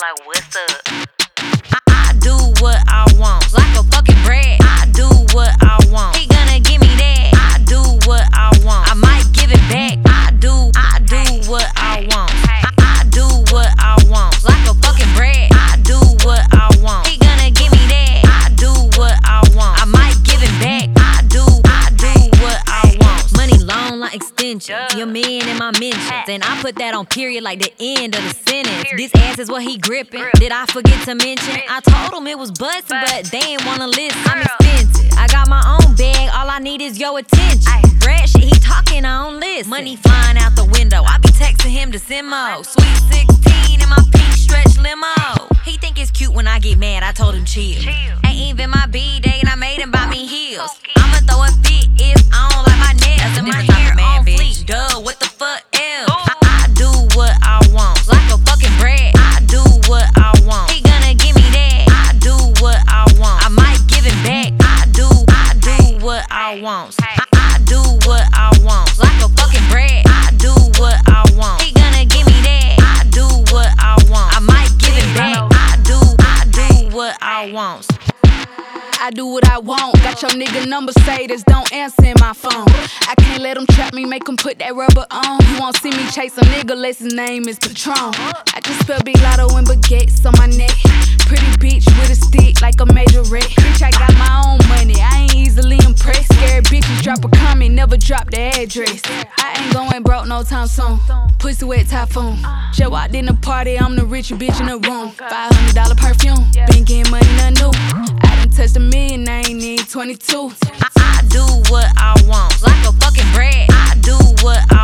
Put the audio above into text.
like, what's up? I do what I want, like a fucking brat. I do what I want. He gonna give me that. I do what I want. I might give it back. I do what I want. I do what I want, like a fucking brat. I do what I want. He gonna give me that. I do what I want. I might give it back. I do what I want. Money long like extensions. Your man in my mentions, and I put that on period like the end of the sentence. This ass is what he gripping. Did I forget to mention? I told him it was bustin', but they ain't wanna listen. I'm expensive. I got my own bag. All I need is your attention. Rat shit, he talking, I don't listen. Money flying out the window. I be texting him to Simo. Sweet 16 in my pink stretch limo. He think it's cute when I get mad. I told him chill. Ain't even my B-day and I made him buy me heels. I'ma throw a fit if I don't like my nails and my hair on fleek. Duh, what the fuck else? I do what I want, like a fucking brat. I do what I want. He gonna give me that. I do what I want. I might give it back. I do what I want. I do what I want, like a fucking brat. I do what I want. He gonna give me that. I do what I want. I might give it back. I do what I want. I do what I want. Got your nigga number, say this, don't answer in my phone. I can't let him trap me, make him put that rubber on. You won't see me chase a nigga unless his name is Patron. I just spell Big Lotto and baguettes on my neck. Pretty bitch with a stick like a majorette. Bitch, I got my own money, I ain't easily impressed. Scared bitches drop a comment, never drop the address. I ain't going broke no time soon. Pussy wet typhoon. Just walked in the party, I'm the richest bitch in the room. $500 perfume, been getting money, nothing new. I done touched a million, I ain't need 22. I do what I want, like a fucking brat. I do what I